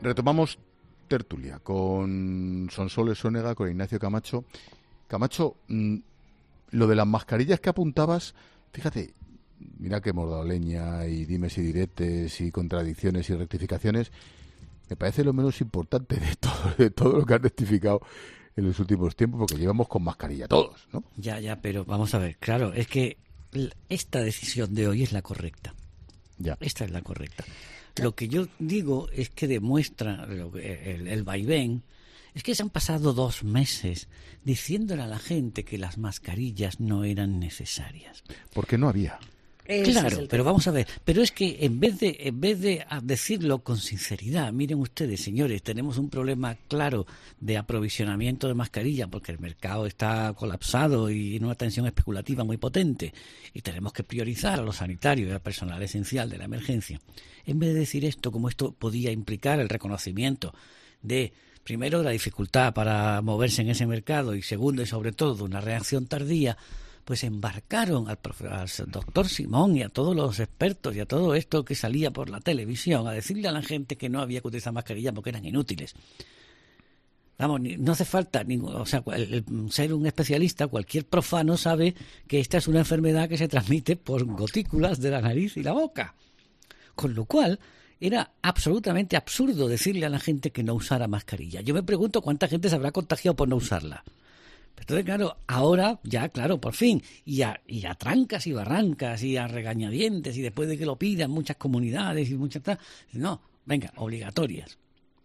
Retomamos tertulia con Sonsoles Sónega, con Ignacio Camacho. Camacho, lo de las mascarillas que apuntabas, fíjate, mira que hemos dado leña y dimes y diretes y contradicciones y rectificaciones. Me parece lo menos importante de todo lo que has rectificado en los últimos tiempos, porque llevamos con mascarilla todos, ¿no? Ya, pero vamos a ver, claro, es que esta decisión de hoy es la correcta. Ya. Esta es la correcta. Lo que yo digo es que demuestra el vaivén, es que se han pasado 2 meses diciéndole a la gente que las mascarillas no eran necesarias. Porque no había. Claro, pero vamos a ver, pero es que en vez de decirlo con sinceridad, miren ustedes, señores, tenemos un problema claro de aprovisionamiento de mascarillas porque el mercado está colapsado y en una tensión especulativa muy potente y tenemos que priorizar a los sanitarios y al personal esencial de la emergencia. En vez de decir esto, como esto podía implicar el reconocimiento de, primero, la dificultad para moverse en ese mercado y segundo y sobre todo una reacción tardía, pues embarcaron al doctor Simón y a todos los expertos y a todo esto que salía por la televisión a decirle a la gente que no había que utilizar mascarillas porque eran inútiles. Vamos, no hace falta, el ser un especialista, cualquier profano sabe que esta es una enfermedad que se transmite por gotículas de la nariz y la boca. Con lo cual, era absolutamente absurdo decirle a la gente que no usara mascarilla. Yo me pregunto cuánta gente se habrá contagiado por no usarla. Entonces, claro, ahora ya, claro, por fin, y a trancas y barrancas y a regañadientes y después de que lo pidan muchas comunidades y muchas... No, venga, obligatorias.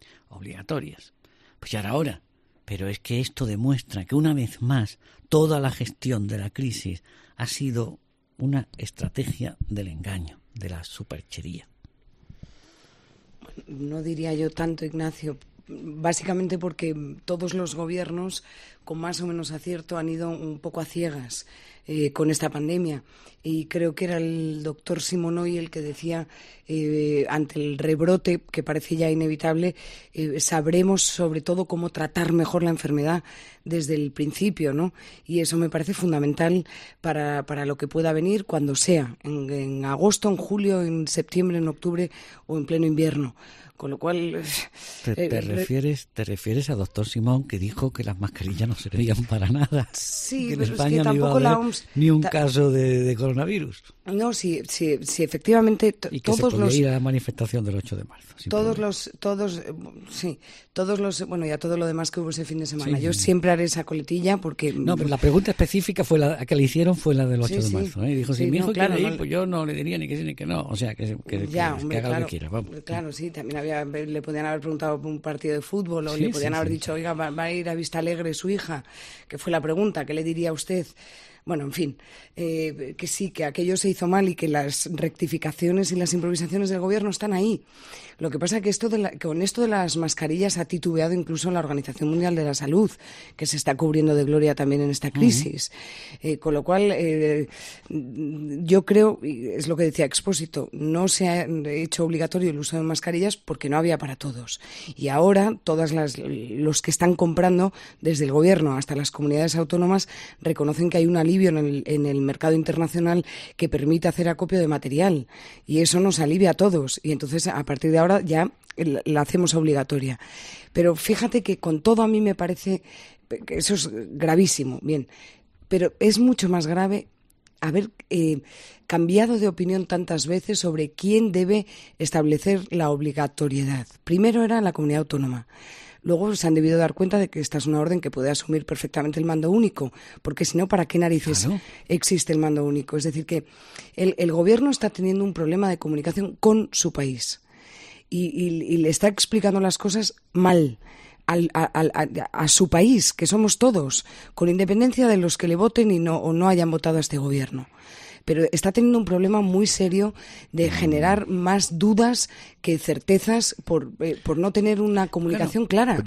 Pues ya era hora. Pero es que esto demuestra que una vez más toda la gestión de la crisis ha sido una estrategia del engaño, de la superchería. No diría yo tanto, Ignacio, básicamente porque todos los gobiernos, con más o menos acierto, han ido un poco a ciegas con esta pandemia. Y creo que era el doctor Simón hoy el que decía, ante el rebrote, que parece ya inevitable, sabremos sobre todo cómo tratar mejor la enfermedad desde el principio, ¿no? Y eso me parece fundamental para lo que pueda venir cuando sea, en agosto, en julio, en septiembre, en octubre o en pleno invierno. Con lo cual... ¿Te refieres a doctor Simón, que dijo que las mascarillas no servían para nada? Sí, que en pero España es que tampoco no iba a haber la OMS... ni un caso de coronavirus. No, sí, efectivamente... Y que se podía ir a la manifestación del 8 de marzo. Bueno, y a todo lo demás que hubo ese fin de semana. Yo siempre haré esa coletilla porque... No, pero la pregunta específica fue la que le hicieron fue la del 8 de marzo. Y dijo, si mi hijo quiere ir, pues yo no le diría ni que sí ni que no. O sea, que haga lo que quiera. Vamos. Claro, sí, también le podían haber preguntado por un partido de fútbol o le podían haber dicho, oiga, va a ir a Vista Alegre su hija, que fue la pregunta, ¿qué le diría a usted? Bueno, en fin, que sí, que aquello se hizo mal y que las rectificaciones y las improvisaciones del gobierno están ahí. Lo que pasa es que con esto de las mascarillas ha titubeado incluso la Organización Mundial de la Salud, que se está cubriendo de gloria también en esta crisis. Con lo cual, yo creo, y es lo que decía Expósito, no se ha hecho obligatorio el uso de mascarillas porque no había para todos. Y ahora, los que están comprando, desde el gobierno hasta las comunidades autónomas, reconocen que hay un alivio en el mercado internacional que permite hacer acopio de material. Y eso nos alivia a todos. Y entonces, a partir de ahora, ya la hacemos obligatoria. Pero fíjate que con todo a mí me parece que eso es gravísimo, bien, pero es mucho más grave haber cambiado de opinión tantas veces sobre quién debe establecer la obligatoriedad. Primero era la comunidad autónoma. Luego se han debido dar cuenta de que esta es una orden que puede asumir perfectamente el mando único, porque si no, ¿para qué narices existe el mando único? Es decir, que el gobierno está teniendo un problema de comunicación con su país y le está explicando las cosas mal a su país, que somos todos, con independencia de los que le voten o no hayan votado a este gobierno. Pero está teniendo un problema muy serio de generar más dudas que certezas por no tener una comunicación clara.